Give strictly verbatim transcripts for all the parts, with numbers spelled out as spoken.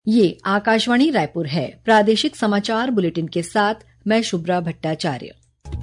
ये आकाशवाणी रायपुर है। प्रादेशिक समाचार बुलेटिन के साथ मैं शुभ्रा भट्टाचार्य।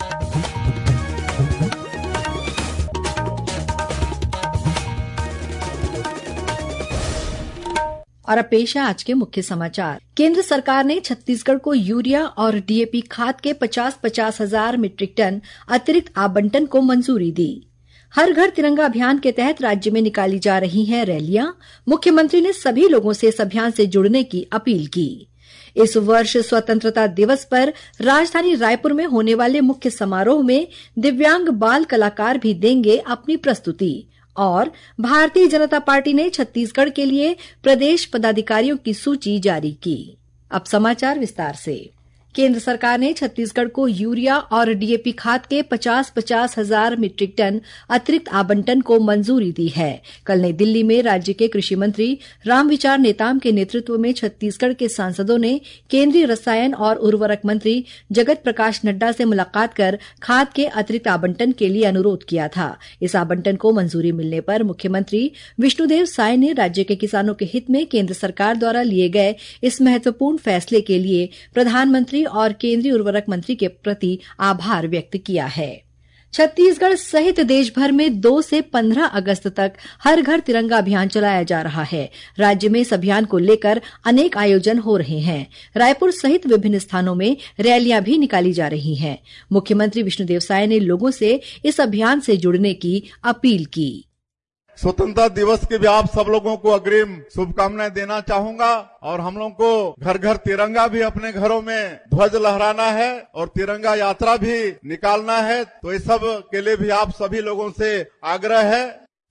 और अब पेश है आज के मुख्य समाचार। केंद्र सरकार ने छत्तीसगढ़ को यूरिया और डीएपी खाद के पचास पचास हजार मीट्रिक टन अतिरिक्त आवंटन को मंजूरी दी। हर घर तिरंगा अभियान के तहत राज्य में निकाली जा रही हैं रैलियां। मुख्यमंत्री ने सभी लोगों से इस अभियान से जुड़ने की अपील की। इस वर्ष स्वतंत्रता दिवस पर राजधानी रायपुर में होने वाले मुख्य समारोह में दिव्यांग बाल कलाकार भी देंगे अपनी प्रस्तुति। और भारतीय जनता पार्टी ने छत्तीसगढ़ के लिए प्रदेश पदाधिकारियों की सूची जारी की। अब समाचार विस्तार से। केंद्र सरकार ने छत्तीसगढ़ को यूरिया और डीएपी खाद के पचास पचास हजार मीट्रिक टन अतिरिक्त आवंटन को मंजूरी दी है। कल नई दिल्ली में राज्य के कृषि मंत्री रामविचार नेताम के नेतृत्व में छत्तीसगढ़ के सांसदों ने केंद्रीय रसायन और उर्वरक मंत्री जगत प्रकाश नड्डा से मुलाकात कर खाद के अतिरिक्त आवंटन के लिए अनुरोध किया था। इस आवंटन को मंजूरी मिलने पर मुख्यमंत्री विष्णुदेव साय ने राज्य के किसानों के हित में केंद्र सरकार द्वारा लिए गए इस महत्वपूर्ण फैसले के लिए प्रधानमंत्री और केंद्रीय उर्वरक मंत्री के प्रति आभार व्यक्त किया है। छत्तीसगढ़ सहित देश भर में दो से पंद्रह अगस्त तक हर घर तिरंगा अभियान चलाया जा रहा है। राज्य में इस अभियान को लेकर अनेक आयोजन हो रहे हैं। रायपुर सहित विभिन्न स्थानों में रैलियां भी निकाली जा रही हैं। मुख्यमंत्री विष्णुदेव साय ने लोगों से इस अभियान से जुड़ने की अपील की। स्वतंत्रता दिवस के भी आप सब लोगों को अग्रिम शुभकामनाएं देना चाहूंगा और हम लोगों को घर घर तिरंगा भी अपने घरों में ध्वज लहराना है और तिरंगा यात्रा भी निकालना है। तो इस सब के लिए भी आप सभी लोगों से आग्रह है।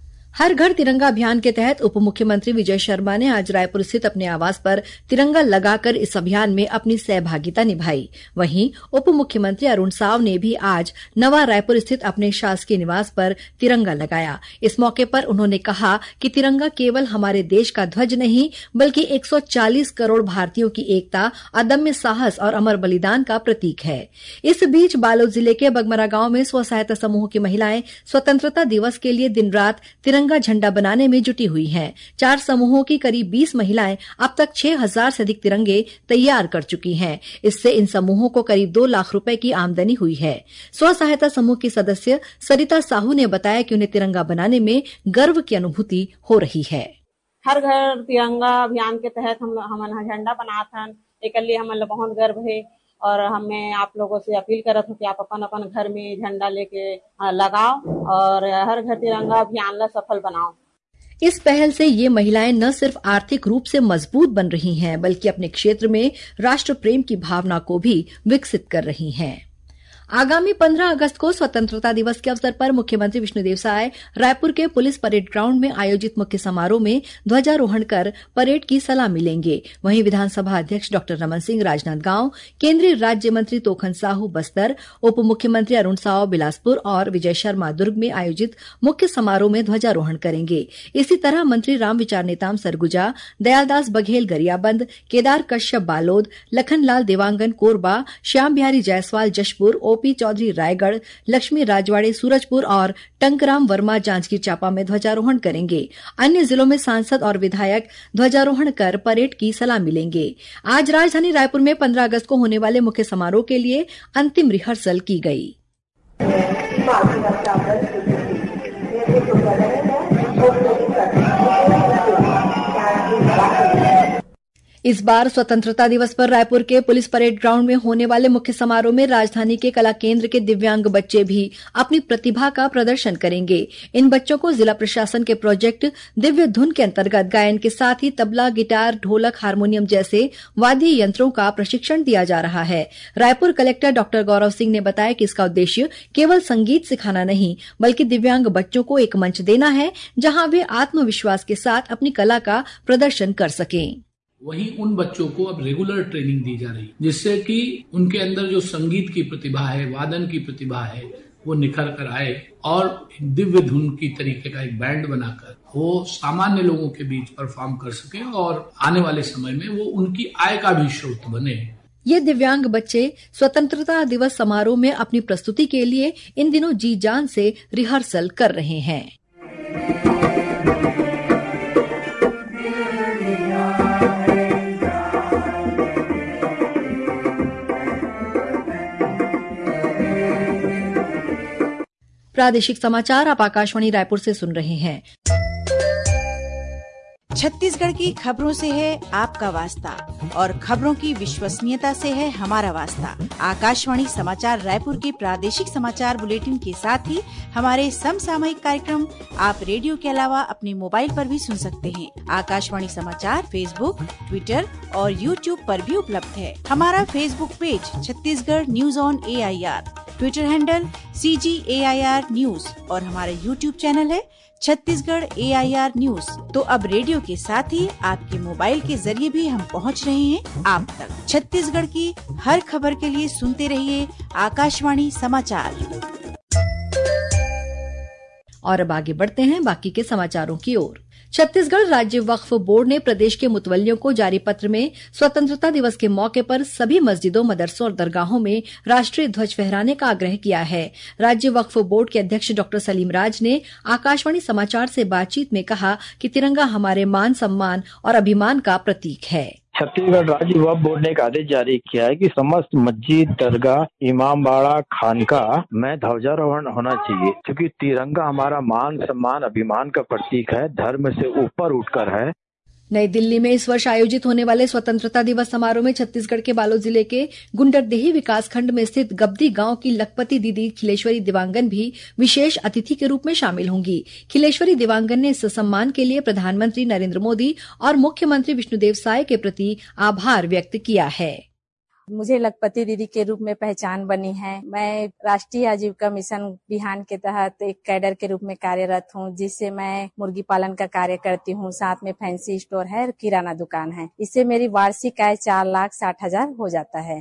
हर घर तिरंगा अभियान के तहत उप मुख्यमंत्री विजय शर्मा ने आज रायपुर स्थित अपने आवास पर तिरंगा लगाकर इस अभियान में अपनी सहभागिता निभाई। वहीं उप मुख्यमंत्री अरुण साव ने भी आज नवा रायपुर स्थित अपने शासकीय निवास पर तिरंगा लगाया। इस मौके पर उन्होंने कहा कि तिरंगा केवल हमारे देश का ध्वज नहीं बल्कि एक सौ चालीस करोड़ भारतीयों की एकता, अदम्य साहस और अमर बलिदान का प्रतीक है। इस बीच बालोद जिले के बगमरा गांव में स्व सहायता समूह की महिलाएं स्वतंत्रता दिवस के लिए दिन रात तिरंगा झंडा बनाने में जुटी हुई हैं। चार समूहों की करीब बीस महिलाएं अब तक छह हजार से अधिक तिरंगे तैयार कर चुकी हैं। इससे इन समूहों को करीब दो लाख रुपए की आमदनी हुई है। स्व सहायता समूह की सदस्य सरिता साहू ने बताया कि उन्हें तिरंगा बनाने में गर्व की अनुभूति हो रही है। हर घर तिरंगा अभियान के तहत हम हम झंडा बनाथन, एक लिए हमन बहुत गर्व है और हमें आप लोगों से अपील करत हूँ कि आप अपन अपन घर में झंडा लेके लगाओ और हर घर तिरंगा अभियान ला सफल बनाओ। इस पहल से ये महिलाएं न सिर्फ आर्थिक रूप से मजबूत बन रही हैं बल्कि अपने क्षेत्र में राष्ट्र प्रेम की भावना को भी विकसित कर रही हैं। आगामी पंद्रह अगस्त को स्वतंत्रता दिवस के अवसर पर मुख्यमंत्री विष्णुदेव साय रायपुर के पुलिस परेड ग्राउंड में आयोजित मुख्य समारोह में ध्वजारोहण कर परेड की सलामी लेंगे। वहीं विधानसभा अध्यक्ष डॉक्टर रमन सिंह राजनांदगांव, केंद्रीय राज्य मंत्री तोखन साहू बस्तर, उप मुख्यमंत्री अरुण साव बिलासपुर और विजय शर्मा दुर्ग में आयोजित मुख्य समारोह में ध्वजारोहण करेंगे। इसी तरह मंत्री रामविचार नेताम सरगुजा, दयालदास बघेल गरियाबंद, केदार कश्यप बालोद, लखनलाल देवांगन कोरबा, श्याम बिहारी जायसवाल जशपुर, ओपी चौधरी रायगढ़, लक्ष्मी राजवाड़े सूरजपुर और टंकराम वर्मा जांजगीर चांपा में ध्वजारोहण करेंगे। अन्य जिलों में सांसद और विधायक ध्वजारोहण कर परेड की सलामी लेंगे। आज राजधानी रायपुर में पंद्रह अगस्त को होने वाले मुख्य समारोह के लिए अंतिम रिहर्सल की गई। इस बार स्वतंत्रता दिवस पर रायपुर के पुलिस परेड ग्राउंड में होने वाले मुख्य समारोह में राजधानी के कला केंद्र के दिव्यांग बच्चे भी अपनी प्रतिभा का प्रदर्शन करेंगे। इन बच्चों को जिला प्रशासन के प्रोजेक्ट दिव्य धुन के अंतर्गत गायन के साथ ही तबला, गिटार, ढोलक, हारमोनियम जैसे वाद्य यंत्रों का प्रशिक्षण दिया जा रहा है। रायपुर कलेक्टर डॉक्टर गौरव सिंह ने बताया कि इसका उद्देश्य केवल संगीत सिखाना नहीं बल्कि दिव्यांग बच्चों को एक मंच देना है जहां वे आत्मविश्वास के साथ अपनी कला का प्रदर्शन कर सकें। वहीं उन बच्चों को अब रेगुलर ट्रेनिंग दी जा रही जिससे कि उनके अंदर जो संगीत की प्रतिभा है, वादन की प्रतिभा है, वो निखर कर आए और दिव्य धुन की तरीके का एक बैंड बनाकर वो सामान्य लोगों के बीच परफॉर्म कर सके और आने वाले समय में वो उनकी आय का भी स्रोत बने। ये दिव्यांग बच्चे स्वतंत्रता दिवस समारोह में अपनी प्रस्तुति के लिए इन दिनों जी जान से रिहर्सल कर रहे हैं। प्रादेशिक समाचार आप आकाशवाणी रायपुर से सुन रहे हैं। छत्तीसगढ़ की खबरों से है आपका वास्ता और खबरों की विश्वसनीयता से है हमारा वास्ता। आकाशवाणी समाचार रायपुर के प्रादेशिक समाचार बुलेटिन के साथ ही हमारे समसामयिक कार्यक्रम आप रेडियो के अलावा अपने मोबाइल पर भी सुन सकते हैं। आकाशवाणी समाचार फेसबुक, ट्विटर और यूट्यूब पर भी उपलब्ध है। हमारा Facebook page Chhattisgarh news on A I R, Twitter handle C G A I R news और हमारा यूट्यूब चैनल है Chhattisgarh A I R news. तो अब रेडियो के साथ ही आपके मोबाइल के जरिए भी हम पहुंच रहे हैं आप तक। छत्तीसगढ़ की हर खबर के लिए सुनते रहिए आकाशवाणी समाचार। और अब आगे बढ़ते हैं बाकी के समाचारों की ओर। छत्तीसगढ़ राज्य वक्फ बोर्ड ने प्रदेश के मुतवल्लियों को जारी पत्र में स्वतंत्रता दिवस के मौके पर सभी मस्जिदों, मदरसों और दरगाहों में राष्ट्रीय ध्वज फहराने का आग्रह किया है। राज्य वक्फ बोर्ड के अध्यक्ष डॉक्टर सलीम राज ने आकाशवाणी समाचार से बातचीत में कहा कि तिरंगा हमारे मान, सम्मान और अभिमान का प्रतीक है। छत्तीसगढ़ राज्य वक्फ बोर्ड ने एक आदेश जारी किया है कि समस्त मस्जिद, दरगाह, इमामबाड़ा, खानका में ध्वजारोहण होना चाहिए, क्योंकि तिरंगा हमारा मान, सम्मान, अभिमान का प्रतीक है, धर्म से ऊपर उठकर है। नई दिल्ली में इस वर्ष आयोजित होने वाले स्वतंत्रता दिवस समारोह में छत्तीसगढ़ के बालोद जिले के गुंडरदेही विकासखंड में स्थित गब्दी गांव की लखपति दीदी खिलेश्वरी दिवांगन भी विशेष अतिथि के रूप में शामिल होंगी। खिलेश्वरी दिवांगन ने इस सम्मान के लिए प्रधानमंत्री नरेंद्र मोदी और मुख्यमंत्री विष्णुदेव साय के प्रति आभार व्यक्त किया है। मुझे लखपति दीदी के रूप में पहचान बनी है। मैं राष्ट्रीय आजीविका मिशन बिहान के तहत एक कैडर के रूप में कार्यरत हूँ, जिससे मैं मुर्गी पालन का कार्य करती हूँ। साथ में फैंसी स्टोर है और किराना दुकान है। इससे मेरी वार्षिक आय चार लाख साठ हजार हो जाता है।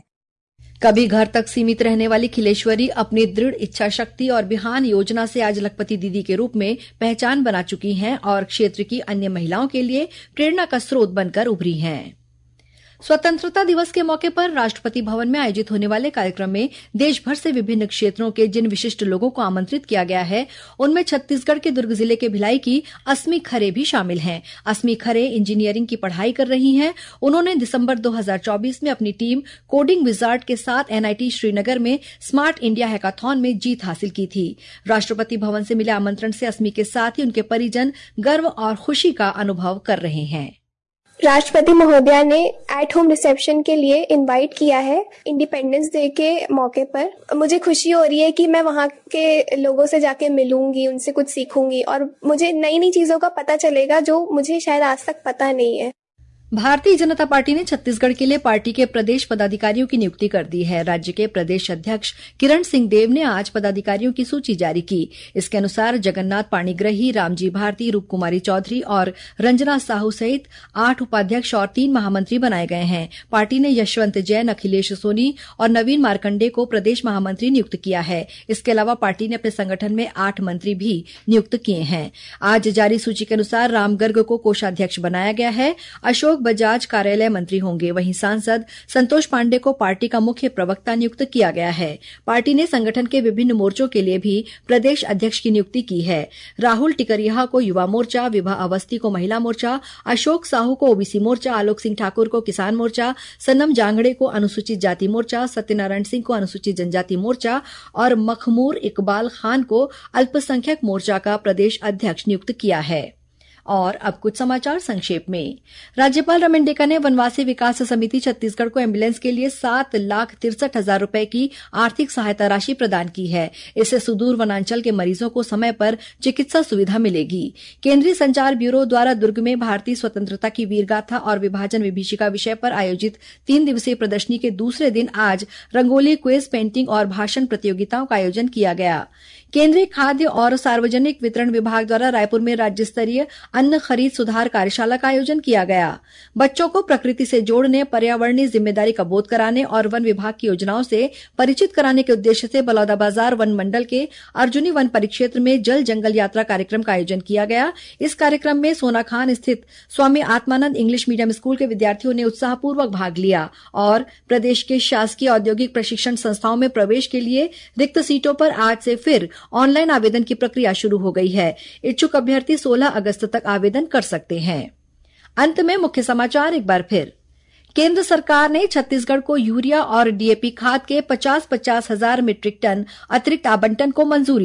कभी घर तक सीमित रहने वाली खिलेश्वरी अपनी दृढ़ इच्छा शक्ति और बिहान योजना से आज लखपति दीदी के रूप में पहचान बना चुकी हैं और क्षेत्र की अन्य महिलाओं के लिए प्रेरणा का स्रोत बनकर उभरी हैं। स्वतंत्रता दिवस के मौके पर राष्ट्रपति भवन में आयोजित होने वाले कार्यक्रम में देश भर से विभिन्न क्षेत्रों के जिन विशिष्ट लोगों को आमंत्रित किया गया है, उनमें छत्तीसगढ़ के दुर्ग जिले के भिलाई की अस्मी खरे भी शामिल हैं। अस्मी खरे इंजीनियरिंग की पढ़ाई कर रही हैं। उन्होंने दिसंबर दो हज़ार चौबीस में अपनी टीम कोडिंग विजार्ड के साथ एन आई टी श्रीनगर में स्मार्ट इंडिया हैकाथॉन में जीत हासिल की थी। राष्ट्रपति भवन से मिले आमंत्रण से अस्मी के साथ ही उनके परिजन गर्व और खुशी का अनुभव कर रहे हैं। राष्ट्रपति महोदया ने एट होम रिसेप्शन के लिए इनवाइट किया है इंडिपेंडेंस डे के मौके पर। मुझे खुशी हो रही है कि मैं वहाँ के लोगों से जाके मिलूंगी, उनसे कुछ सीखूंगी और मुझे नई नई चीजों का पता चलेगा जो मुझे शायद आज तक पता नहीं है। भारतीय जनता पार्टी ने छत्तीसगढ़ के लिए पार्टी के प्रदेश पदाधिकारियों की नियुक्ति कर दी है। राज्य के प्रदेश अध्यक्ष किरण सिंह देव ने आज पदाधिकारियों की सूची जारी की। इसके अनुसार जगन्नाथ पाणिग्रही, रामजी भारती, रूप कुमारी चौधरी और रंजना साहू सहित आठ उपाध्यक्ष और तीन महामंत्री बनाए गए हैं। पार्टी ने यशवंत जैन, अखिलेश सोनी और नवीन मार्कंडे को प्रदेश महामंत्री नियुक्त किया है। इसके अलावा पार्टी ने अपने संगठन में आठ मंत्री भी नियुक्त किए हैं। आज जारी सूची के अनुसार राम गर्ग को कोषाध्यक्ष बनाया गया है। अशोक बजाज कार्यालय मंत्री होंगे। वहीं सांसद संतोष पांडे को पार्टी का मुख्य प्रवक्ता नियुक्त किया गया है। पार्टी ने संगठन के विभिन्न मोर्चों के लिए भी प्रदेश अध्यक्ष की नियुक्ति की है। राहुल टिकरिहा को युवा मोर्चा, विभा अवस्थी को महिला मोर्चा, अशोक साहू को ओबीसी मोर्चा, आलोक सिंह ठाकुर को किसान मोर्चा, सनम जांगड़े को अनुसूचित जाति मोर्चा, सत्यनारायण सिंह को अनुसूचित जनजाति मोर्चा और मखमूर इकबाल खान को अल्पसंख्यक मोर्चा का प्रदेश अध्यक्ष नियुक्त किया है। और अब कुछ समाचार संक्षेप में। राज्यपाल रमन डेका ने वनवासी विकास समिति छत्तीसगढ़ को एम्बुलेंस के लिए सात लाख तिरसठ हजार रूपये की आर्थिक सहायता राशि प्रदान की है। इससे सुदूर वनांचल के मरीजों को समय पर चिकित्सा सुविधा मिलेगी। केंद्रीय संचार ब्यूरो द्वारा दुर्ग में भारतीय स्वतंत्रता की वीरगाथा और विभाजन विभीषिका विषय पर आयोजित तीन दिवसीय प्रदर्शनी के दूसरे दिन आज रंगोली, क्विज, पेंटिंग और भाषण प्रतियोगिताओं का आयोजन किया गया। केंद्रीय खाद्य और सार्वजनिक वितरण विभाग द्वारा रायपुर में राज्य स्तरीय अन्न खरीद सुधार कार्यशाला का आयोजन किया गया। बच्चों को प्रकृति से जोड़ने, पर्यावरणीय जिम्मेदारी का बोध कराने और वन विभाग की योजनाओं से परिचित कराने के उद्देश्य से बलौदाबाजार वन मंडल के अर्जुनी वन परिक्षेत्र में जल जंगल यात्रा कार्यक्रम का आयोजन किया गया। इस कार्यक्रम में सोनाखान स्थित Swami Atmanand English medium school के विद्यार्थियों ने उत्साहपूर्वक भाग लिया और प्रदेश के शासकीय औद्योगिक प्रशिक्षण संस्थाओं में प्रवेश के लिए रिक्त सीटों पर आज से फिर ऑनलाइन आवेदन की प्रक्रिया शुरू हो गई है। इच्छुक अभ्यर्थी सोलह अगस्त तक आवेदन कर सकते हैं। अंत में मुख्य समाचार एक बार फिर। केंद्र सरकार ने छत्तीसगढ़ को यूरिया और डीएपी खाद के पचास पचास हजार मीट्रिक टन अतिरिक्त आवंटन को मंजूरी दी।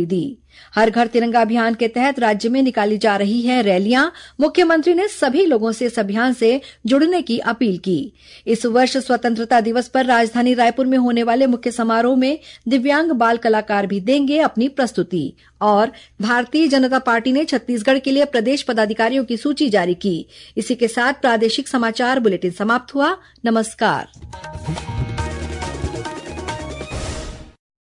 हर घर तिरंगा अभियान के तहत राज्य में निकाली जा रही है रैलियां। मुख्यमंत्री ने सभी लोगों से इस अभियान से जुड़ने की अपील की। इस वर्ष स्वतंत्रता दिवस पर राजधानी रायपुर में होने वाले मुख्य समारोह में दिव्यांग बाल कलाकार भी देंगे अपनी प्रस्तुति। और भारतीय जनता पार्टी ने छत्तीसगढ़ के लिए प्रदेश पदाधिकारियों की सूची जारी की। इसी के साथ प्रादेशिक समाचार बुलेटिन समाप्त हुआ। नमस्कार।